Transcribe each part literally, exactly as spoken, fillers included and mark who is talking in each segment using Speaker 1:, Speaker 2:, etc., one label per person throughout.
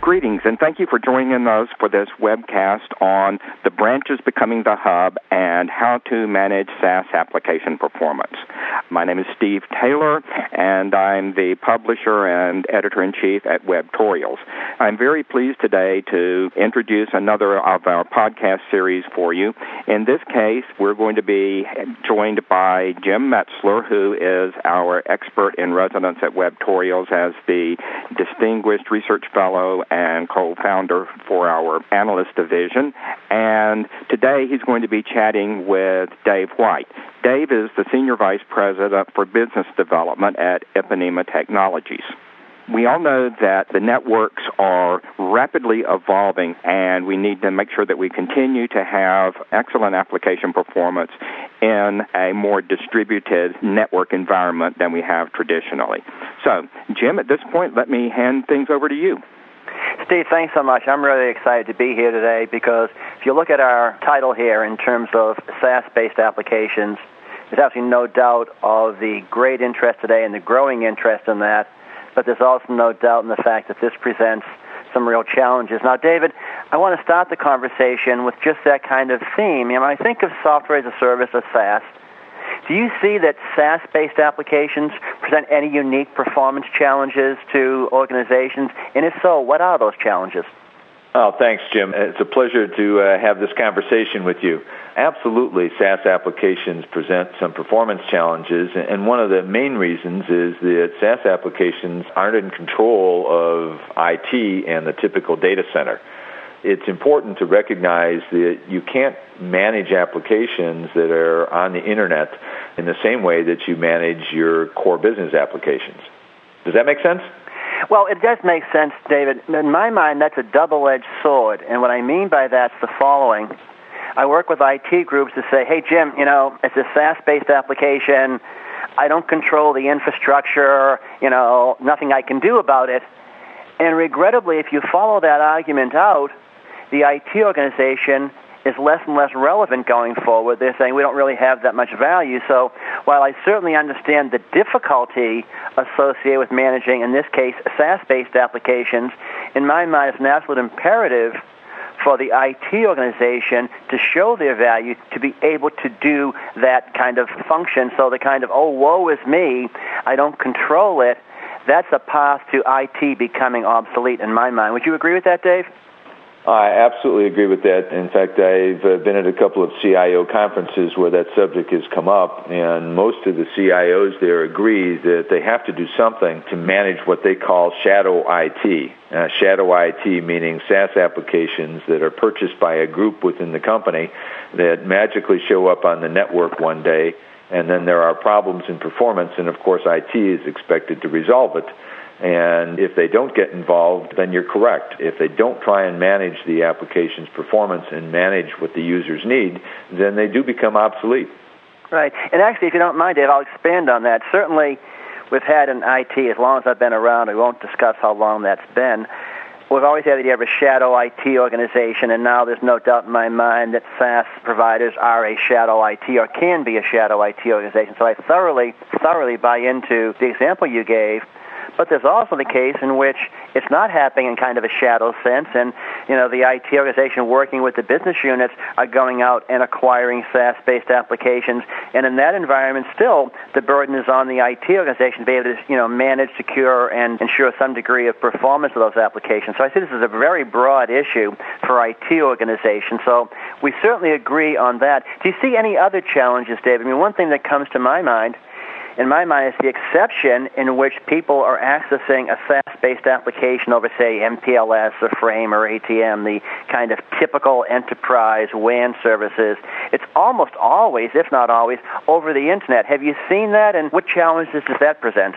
Speaker 1: Greetings, and thank you for joining us for this webcast on the branches becoming the hub and how to manage SaaS application performance. My name is Steve Taylor, and I'm the publisher and editor-in-chief at Webtorials. I'm very pleased today to introduce another of our podcast series for you. In this case, we're going to be joined by Jim Metzler, who is our expert in residence at Webtorials as the Distinguished Research Fellow and co-founder for our analyst division. And today he's going to be chatting with Dave White. Dave is the Senior Vice President for Business Development at Ipanema Technologies. We all know that the networks are rapidly evolving, and we need to make sure that we continue to have excellent application performance in a more distributed network environment than we have traditionally. So, Jim, at this point, let me hand things over to you.
Speaker 2: Steve, thanks so much. I'm really excited to be here today because if you look at our title here in terms of SaaS-based applications, there's absolutely no doubt of the great interest today and the growing interest in that, but there's also no doubt in the fact that this presents some real challenges. Now, David, I want to start the conversation with just that kind of theme. You know, when I think of software as a service, or SaaS, do you see that SaaS-based applications present any unique performance challenges to organizations? And if so, what are those challenges?
Speaker 3: Oh, thanks, Jim. It's a pleasure to uh, have this conversation with you. Absolutely, SaaS applications present some performance challenges, and one of the main reasons is that SaaS applications aren't in control of I T and the typical data center. It's important to recognize that you can't manage applications that are on the internet in the same way that you manage your core business applications. Does that make sense?
Speaker 2: Well, it does make sense, David. In my mind, that's a double-edged sword, and what I mean by that's the following. I work with I T groups to say, hey, Jim, you know, it's a SaaS-based application. I don't control the infrastructure, you know, nothing I can do about it. And regrettably, if you follow that argument out, the I T organization is less and less relevant going forward. They're saying we don't really have that much value. So while I certainly understand the difficulty associated with managing, in this case, SaaS-based applications, in my mind it's an absolute imperative for the I T organization to show their value, to be able to do that kind of function. So the kind of, oh, woe is me, I don't control it, that's a path to I T becoming obsolete in my mind. Would you agree with that, Dave?
Speaker 3: I absolutely agree with that. In fact, I've uh, been at a couple of C I O conferences where that subject has come up, and most of the C I Os there agree that they have to do something to manage what they call shadow I T. Uh, shadow I T meaning SaaS applications that are purchased by a group within the company that magically show up on the network one day, and then there are problems in performance, and of course I T is expected to resolve it. And if they don't get involved, then you're correct. If they don't try and manage the application's performance and manage what the users need, then they do become obsolete. Right.
Speaker 2: And actually, if you don't mind, Dave, I'll expand on that. Certainly, we've had in I T, as long as I've been around, I won't discuss how long that's been, we've always had the idea of a shadow I T organization, and now there's no doubt in my mind that SaaS providers are a shadow I T or can be a shadow I T organization. So I thoroughly, thoroughly buy into the example you gave. But there's also the case in which it's not happening in kind of a shadow sense, and you know the I T organization working with the business units are going out and acquiring SaaS-based applications, and in that environment, still the burden is on the I T organization to be able to you know manage, secure, and ensure some degree of performance of those applications. So I see this is a very broad issue for I T organizations. So we certainly agree on that. Do you see any other challenges, David? I mean, one thing that comes to my mind. In my mind, is the exception in which people are accessing a SaaS-based application over, say, M P L S or Frame or A T M, the kind of typical enterprise W A N services. It's almost always, if not always, over the Internet. Have you seen that, and what challenges does that present?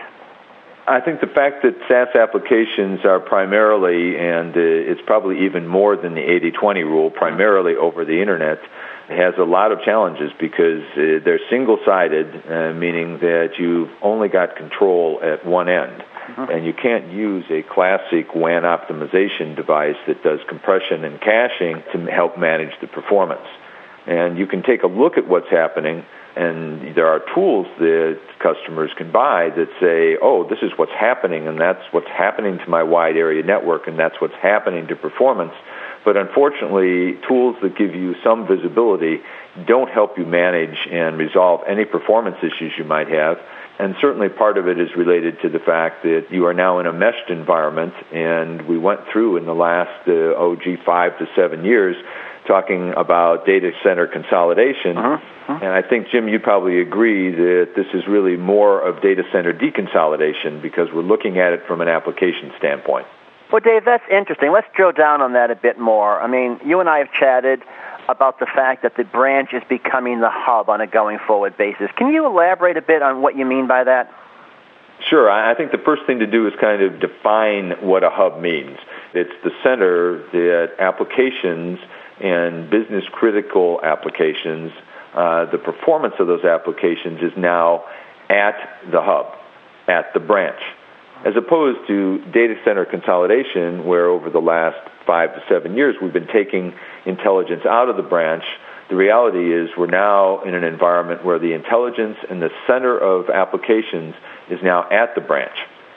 Speaker 3: I think the fact that SaaS applications are primarily, and uh, it's probably even more than the eighty twenty rule, primarily over the Internet, has a lot of challenges because uh, they're single-sided, uh, meaning that you've only got control at one end. Mm-hmm. And you can't use a classic W A N optimization device that does compression and caching to help manage the performance. And you can take a look at what's happening, and there are tools that customers can buy that say, oh, this is what's happening, and that's what's happening to my wide area network, and that's what's happening to performance. But unfortunately, tools that give you some visibility don't help you manage and resolve any performance issues you might have. And certainly part of it is related to the fact that you are now in a meshed environment, and we went through in the last, uh, oh, gee, five to seven years talking about data center consolidation. Uh-huh. Uh-huh. And I think, Jim, you'd probably agree that this is really more of data center deconsolidation because we're looking at it from an application standpoint.
Speaker 2: Well, Dave, that's interesting. Let's drill down on that a bit more. I mean, you and I have chatted about the fact that the branch is becoming the hub on a going forward basis. Can you elaborate a bit on what you mean by that?
Speaker 3: Sure. I think the first thing to do is kind of define what a hub means. It's the center that applications and business-critical applications, uh, the performance of those applications is now at the hub, at the branch, as opposed to data center consolidation, where over the last five to seven years we've been taking intelligence out of the branch. The reality is we're now in an environment where the intelligence and the center of applications is now at the branch.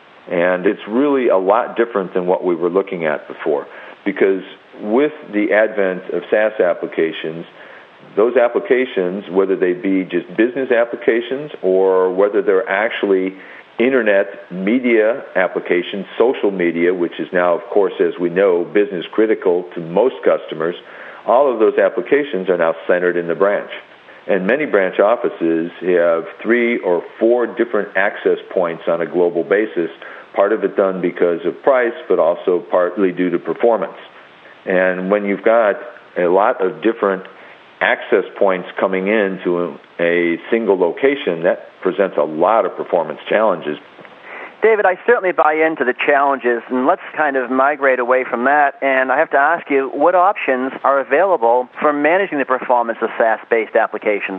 Speaker 3: And it's really a lot different than what we were looking at before, because with the advent of SaaS applications, those applications, whether they be just business applications or whether they're actually internet media applications, social media, which is now, of course, as we know, business critical to most customers, all of those applications are now centered in the branch. And many branch offices have three or four different access points on a global basis, part of it done because of price, but also partly due to performance. And when you've got a lot of different access points coming into a single location, that presents a lot of performance challenges.
Speaker 2: David, I certainly buy into the challenges, and let's kind of migrate away from that. And I have to ask you, what options are available for managing the performance of SaaS-based applications?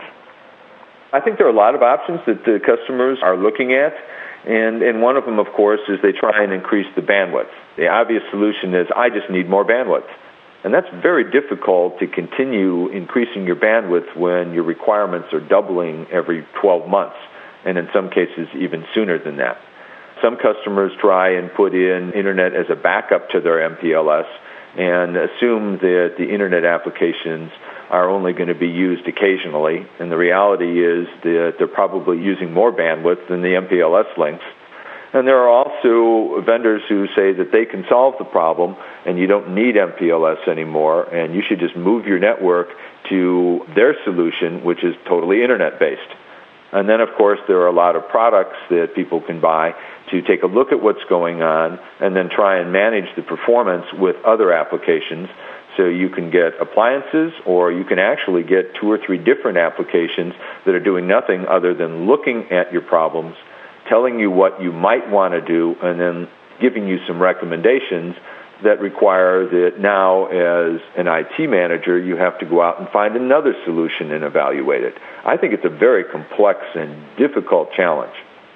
Speaker 3: I think there are a lot of options that the customers are looking at. And, and one of them, of course, is they try and increase the bandwidth. The obvious solution is, I just need more bandwidth. And that's very difficult to continue increasing your bandwidth when your requirements are doubling every twelve months, and in some cases even sooner than that. Some customers try and put in Internet as a backup to their M P L S and assume that the Internet applications are only going to be used occasionally, and the reality is that they're probably using more bandwidth than the M P L S links. And there are also vendors who say that they can solve the problem and you don't need M P L S anymore, and you should just move your network to their solution, which is totally Internet-based. And then, of course, there are a lot of products that people can buy to take a look at what's going on and then try and manage the performance with other applications. So you can get appliances, or you can actually get two or three different applications that are doing nothing other than looking at your problems, telling you what you might want to do, and then giving you some recommendations that require that now, as an I T manager, you have to go out and find another solution and evaluate it. I think it's a very complex and difficult challenge.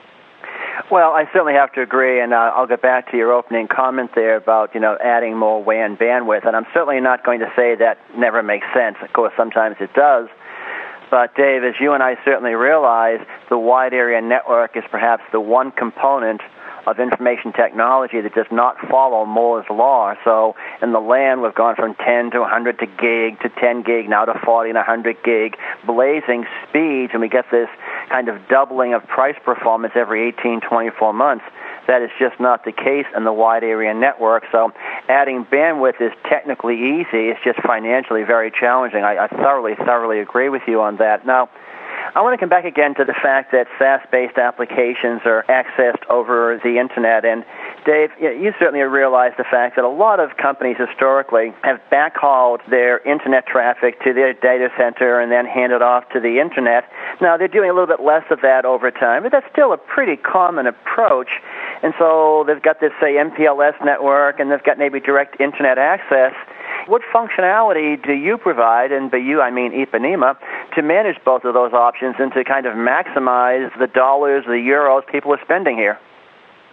Speaker 2: Well, I certainly have to agree, and uh, I'll get back to your opening comment there about, you know, adding more W A N bandwidth, and I'm certainly not going to say that never makes sense. Of course, sometimes it does. But, Dave, as you and I certainly realize, the wide area network is perhaps the one component of information technology that does not follow Moore's law. So in the LAN, we've gone from ten to one hundred to gig to ten gig, now to forty and one hundred gig, blazing speeds, and we get this kind of doubling of price performance every eighteen, twenty-four months. That is just not the case in the wide area network. So adding bandwidth is technically easy. It's just financially very challenging. I, I thoroughly, thoroughly agree with you on that. Now, I want to come back again to the fact that SaaS-based applications are accessed over the Internet. And, Dave, you certainly realize the fact that a lot of companies historically have backhauled their Internet traffic to their data center and then handed off to the Internet. Now, they're doing a little bit less of that over time, but that's still a pretty common approach. And so they've got this, say, M P L S network, and they've got maybe direct Internet access. What functionality do you provide, and by you I mean Ipanema, to manage both of those options and to kind of maximize the dollars, the euros people are spending here?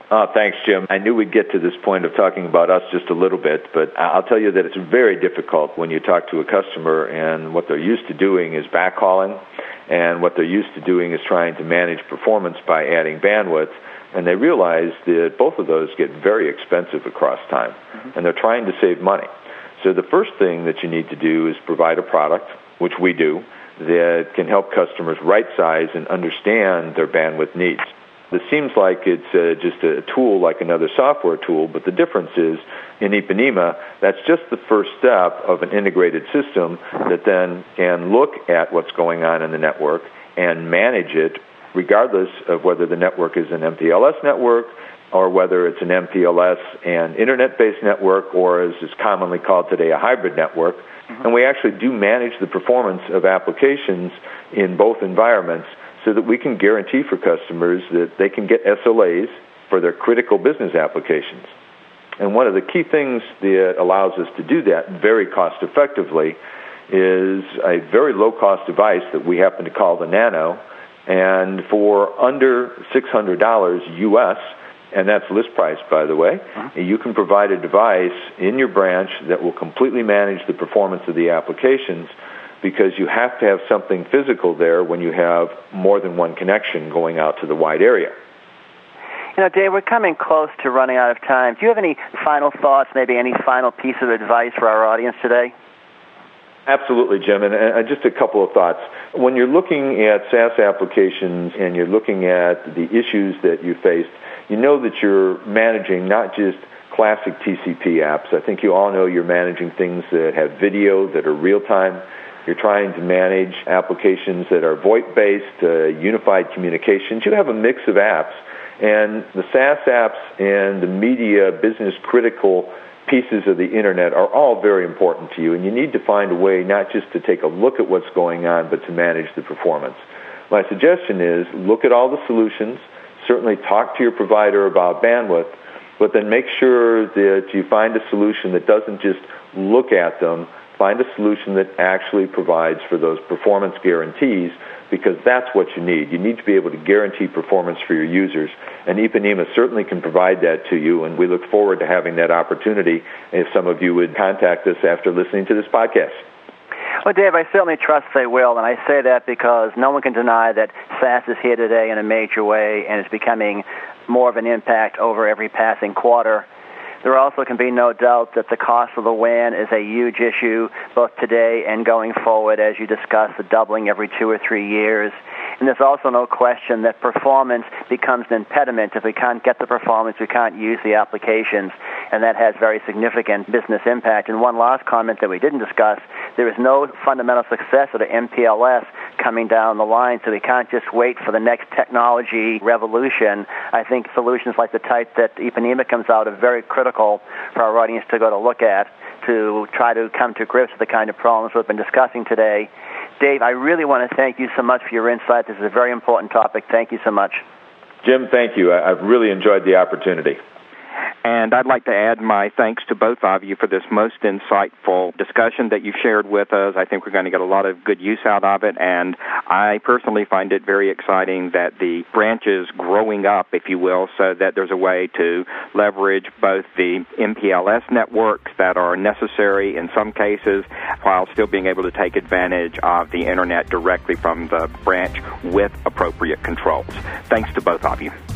Speaker 3: Oh, thanks, Jim. I knew we'd get to this point of talking about us just a little bit, but I'll tell you that it's very difficult when you talk to a customer and what they're used to doing is backhauling, and what they're used to doing is trying to manage performance by adding bandwidth, and they realize that both of those get very expensive across time, mm-hmm. and they're trying to save money. So the first thing that you need to do is provide a product, which we do, that can help customers right-size and understand their bandwidth needs. This seems like it's uh, just a tool like another software tool, but the difference is in Ipanema, that's just the first step of an integrated system that then can look at what's going on in the network and manage it regardless of whether the network is an M P L S network or whether it's an M P L S and internet-based network, or as is commonly called today, a hybrid network. Mm-hmm. And we actually do manage the performance of applications in both environments, so that we can guarantee for customers that they can get S L As for their critical business applications. And one of the key things that allows us to do that very cost effectively is a very low-cost device that we happen to call the Nano, and for under six hundred dollars U S, and that's list price, by the way, uh-huh. you can provide a device in your branch that will completely manage the performance of the applications, because you have to have something physical there when you have more than one connection going out to the wide area.
Speaker 2: You know, Dave, we're coming close to running out of time. Do you have any final thoughts, maybe any final piece of advice for our audience today?
Speaker 3: Absolutely, Jim, and, and just a couple of thoughts. When you're looking at SaaS applications and you're looking at the issues that you faced, you know that you're managing not just classic T C P apps. I think you all know you're managing things that have video, that are real-time. You're trying to manage applications that are VoIP-based, uh, unified communications. You have a mix of apps, and the SaaS apps and the media business-critical pieces of the Internet are all very important to you, and you need to find a way not just to take a look at what's going on, but to manage the performance. My suggestion is look at all the solutions, certainly talk to your provider about bandwidth, but then make sure that you find a solution that doesn't just look at them. Find a solution that actually provides for those performance guarantees, because that's what you need. You need to be able to guarantee performance for your users, and Ipanema certainly can provide that to you, and we look forward to having that opportunity if some of you would contact us after listening to this podcast.
Speaker 2: Well, Dave, I certainly trust they will, and I say that because no one can deny that SaaS is here today in a major way and is becoming more of an impact over every passing quarter. There also can be no doubt that the cost of the W A N is a huge issue, both today and going forward, as you discussed, the doubling every two or three years. And there's also no question that performance becomes an impediment. If we can't get the performance, we can't use the applications, and that has very significant business impact. And one last comment that we didn't discuss, there is no fundamental successor to M P L S coming down the line, so we can't just wait for the next technology revolution. I think solutions like the type that Ipanema comes out are very critical for our audience to go to look at to try to come to grips with the kind of problems we've been discussing today. Dave, I really want to thank you so much for your insight. This is a very important topic. Thank you so much.
Speaker 3: Jim, thank you. I've really enjoyed the opportunity.
Speaker 1: And I'd like to add my thanks to both of you for this most insightful discussion that you've shared with us. I think we're going to get a lot of good use out of it, and I personally find it very exciting that the branch is growing up, if you will, so that there's a way to leverage both the M P L S networks that are necessary in some cases while still being able to take advantage of the Internet directly from the branch with appropriate controls. Thanks to both of you.